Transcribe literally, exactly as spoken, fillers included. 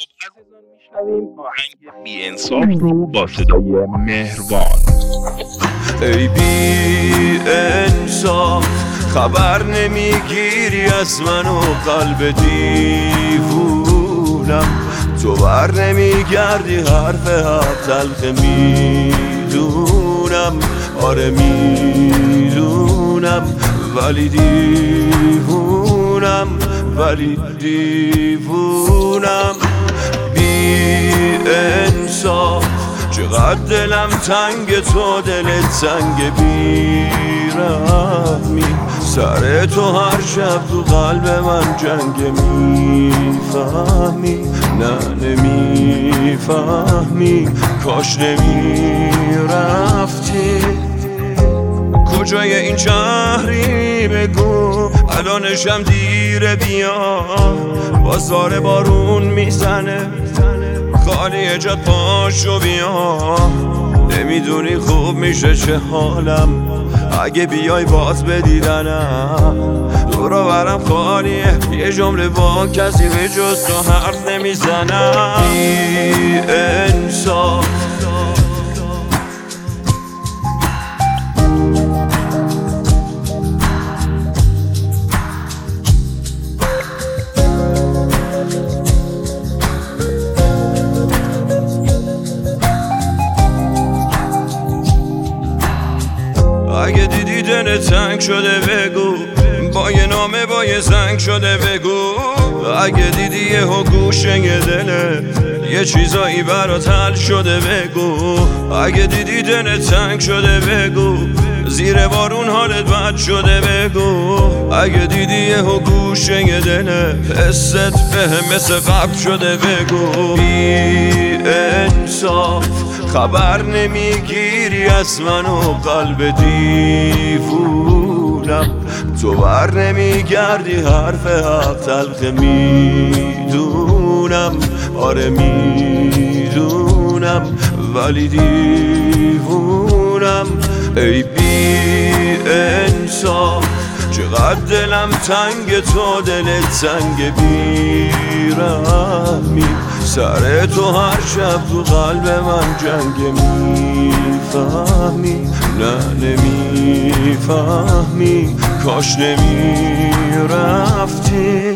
عزیزان میشنویم آهنگ بی انصاف رو با صدای مهربان. ای بی انصاف خبر نمیگیری از من و قلب دیوونم، تو بر نمیگردی حرف حق تلخ میدونم، آره میدونم ولی دیوونم، ولی دیوونم. بی انصاف چقدر دلم تنگ، تو دلت تنگ، بیرحمی سر تو هر شب تو قلب من جنگ، میفهمی نه نمیفهمی، کاش نمیرفتی. کجای این شهری بگو، الانشم دیره، بیا بازار بارون میزنه، خالی جات پاشو بیا. نمیدونی خوب میشه چه حالم اگه بیای باز بدیدنم، دورو برم خالیه، یه جمله با کسی به جز تو حرف نمیزنم. بی انصاف اگه دیدی دل تنگ شده بگو، با یه نامه با یه زنگ شده بگو. اگه دیدی یه ها گوشه یه دله یه چیزایی برات حل شده بگو. اگه دیدی دل تنگ شده بگو، زیر بارون حالت بد شده بگو. اگه دیدی یه ها گوشه یه دله حست به مثل قبل شده بگو. بی انصاف خبر نمیگیری از من و قلب دیوونم، تو بر نمیگردی حرف حق تلخ میدونم، آره میدونم ولی دیوونم. ای بی انصاف چقدر دلم تنگ، تو دلت تنگ، بیرحمی سر تو هر شب تو قلب من جنگ، میفهمی نه نمیفهمی، کاش نمیرفتی.